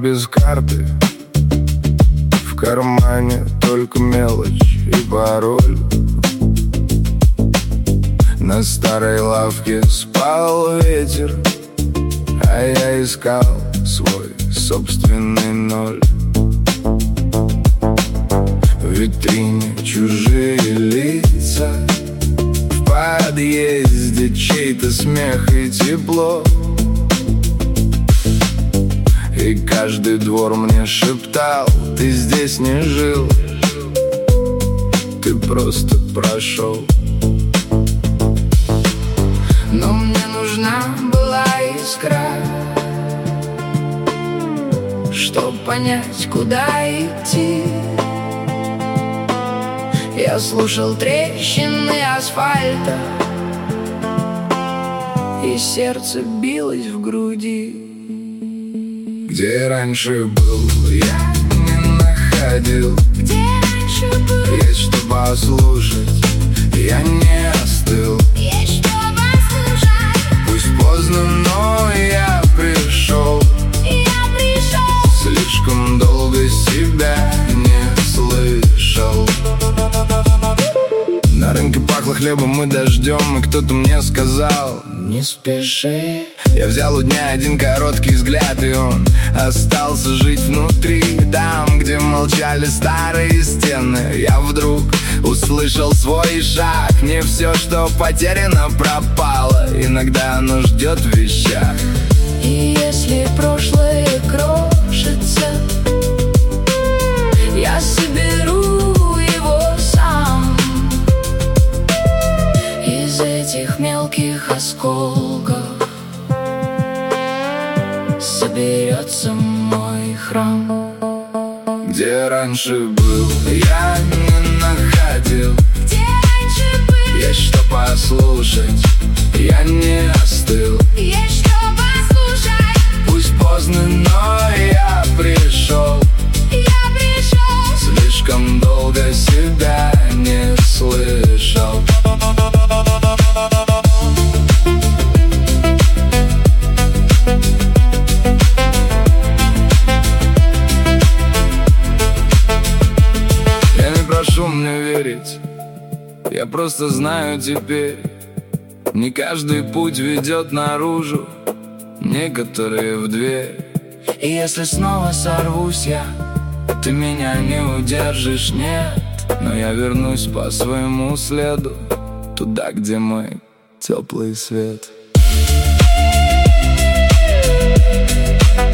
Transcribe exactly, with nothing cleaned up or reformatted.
без карты, в кармане только мелочь и пароль. На старой лавке спал ветер, а я искал свой собственный ноль. В витрине чужие лица, в подъезде чей-то смех и тепло. И каждый двор мне шептал: ты здесь не жил, ты просто прошел. Но мне нужна была искра, чтоб понять, куда идти. Я слушал трещины асфальта, и сердце билось в груди. Где раньше был, я не находил. Где раньше был, есть что послушать, я не остыл. есть что послушать. Пусть поздно, но я пришел. Я пришел, Слишком долго себя не слышал. На рынке пахло хлебом и дождем, и кто-то мне сказал: не спеши. Я взял у дня один короткий взгляд, и он остался жить внутри. Там, где молчали старые стены, я вдруг услышал свой шаг. Не все, что потеряно, пропало, иногда оно ждет в вещах. и если прошлое крошится, я соберу его сам из этих мелких осколков. Соберется мой храм. Где раньше был, я не находил. Где раньше был, Есть что послушать, я не остыл. есть что послушать. Пусть поздно, но я пришел. Я пришел, Слишком долго себя не слышал. Я не прошу мне верить, я просто знаю теперь: не каждый путь ведет наружу, некоторые в дверь. И если снова сорвусь я, ты меня не удержишь, нет. Но я вернусь по своему следу, туда, где мой теплый свет.